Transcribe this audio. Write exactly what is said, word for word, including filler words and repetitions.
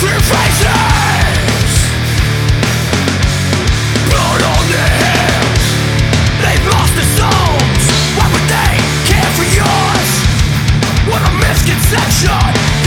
Their faces, blood on their hands. They've lost their souls. Why would they care for yours? What a misconception.